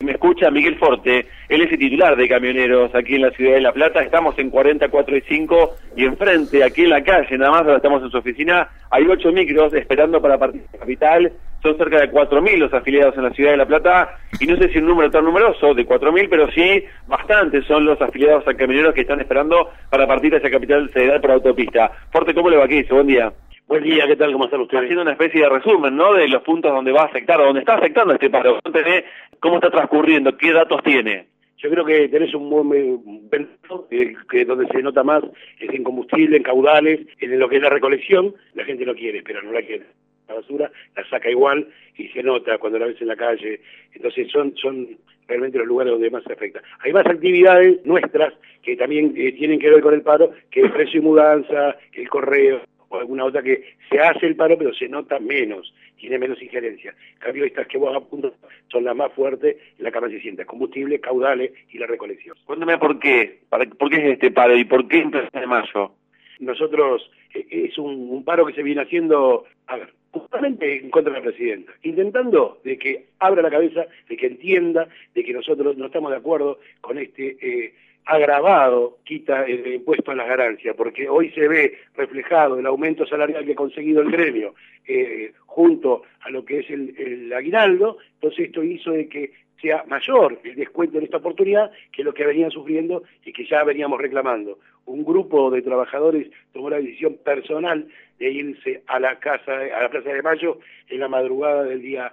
me escucha, Miguel Forte. Él es el titular de Camioneros aquí en la ciudad de La Plata. Estamos en 44 y 5 y enfrente, aquí en la calle, nada más, ahora estamos en su oficina, hay 8 micros esperando para partir de la capital. Son cerca de 4.000 los afiliados en la ciudad de La Plata, y no sé si un número tan numeroso de 4.000, pero sí bastantes son los afiliados a Camioneros que están esperando para partir hacia Capital Federal por autopista. Forte, ¿cómo le va aquí? Buen día. Buen día, ¿qué tal? ¿Cómo están ustedes? Haciendo una especie de resumen, ¿no?, de los puntos donde va a afectar, o donde está afectando este paro. Cuénteme cómo está transcurriendo, qué datos tiene. Yo creo que tenés un buen dato, que donde se nota más es en combustible, en caudales, en lo que es la recolección. La gente lo quiere, pero no la quiere. La basura la saca igual y se nota cuando la ves en la calle. Entonces son realmente los lugares donde más se afecta. Hay más actividades nuestras que también tienen que ver con el paro, que el precio y mudanza, el correo o alguna otra, que se hace el paro pero se nota menos, tiene menos injerencia. En cambio, estas que vos apuntas son las más fuertes, en la cama se sienta combustible, caudales y la recolección. Cuéntame por qué es este paro y por qué empezó en mayo. Nosotros, es un paro que se viene haciendo, a ver, justamente en contra de la presidenta, intentando de que abra la cabeza, de que entienda, de que nosotros no estamos de acuerdo con este agravado quita el impuesto a las ganancias, porque hoy se ve reflejado el aumento salarial que ha conseguido el gremio junto a lo que es el aguinaldo. Entonces esto hizo de que sea mayor el descuento en esta oportunidad que lo que venían sufriendo y que ya veníamos reclamando. Un grupo de trabajadores tomó la decisión personal de irse a la Plaza de Mayo en la madrugada del día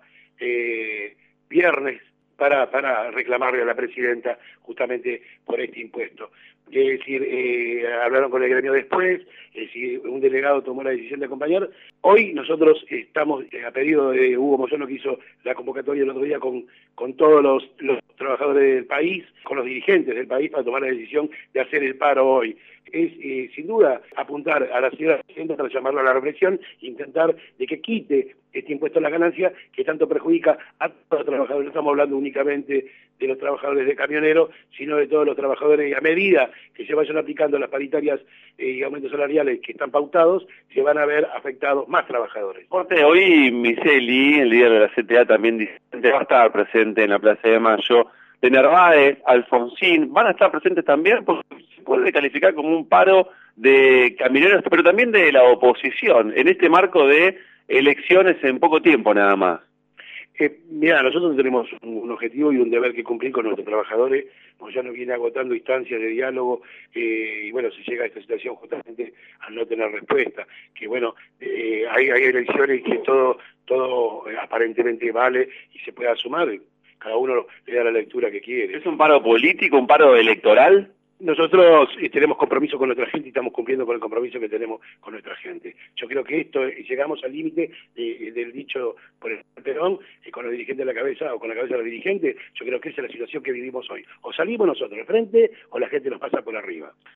viernes para reclamarle a la presidenta justamente por este impuesto. Es decir, hablaron con el gremio después, es decir, un delegado tomó la decisión de acompañar. Hoy nosotros estamos, a pedido de Hugo Moyano, que hizo la convocatoria el otro día con todos los trabajadores del país, con los dirigentes del país, para tomar la decisión de hacer el paro hoy. Es sin duda apuntar a la señora presidenta para llamarla a la reflexión e intentar de que quite este impuesto a la ganancia que tanto perjudica a todos los trabajadores. No estamos hablando únicamente de los trabajadores de camioneros, sino de todos los trabajadores. Y a medida que se vayan aplicando las paritarias y aumentos salariales que están pautados, se van a ver afectados más trabajadores. Forte, hoy Miseli, el líder de la CTA, también dice que va a estar presente en la Plaza de Mayo. De Narváez, Alfonsín, van a estar presentes también, porque se puede calificar como un paro de camioneros, pero también de la oposición, en este marco de elecciones en poco tiempo nada más. Mira, nosotros tenemos un objetivo y un deber que cumplir con nuestros trabajadores, porque ya nos viene agotando instancias de diálogo, y bueno, se llega a esta situación justamente al no tener respuesta, que bueno, hay elecciones que todo aparentemente vale y se puede sumar, cada uno le da la lectura que quiere. ¿Es un paro político, un paro electoral? Nosotros tenemos compromiso con nuestra gente y estamos cumpliendo con el compromiso que tenemos con nuestra gente. Yo creo que esto, llegamos al límite del dicho por el Perón, con los dirigentes de la cabeza o con la cabeza de los dirigentes. Yo creo que esa es la situación que vivimos hoy. O salimos nosotros de frente o la gente nos pasa por arriba.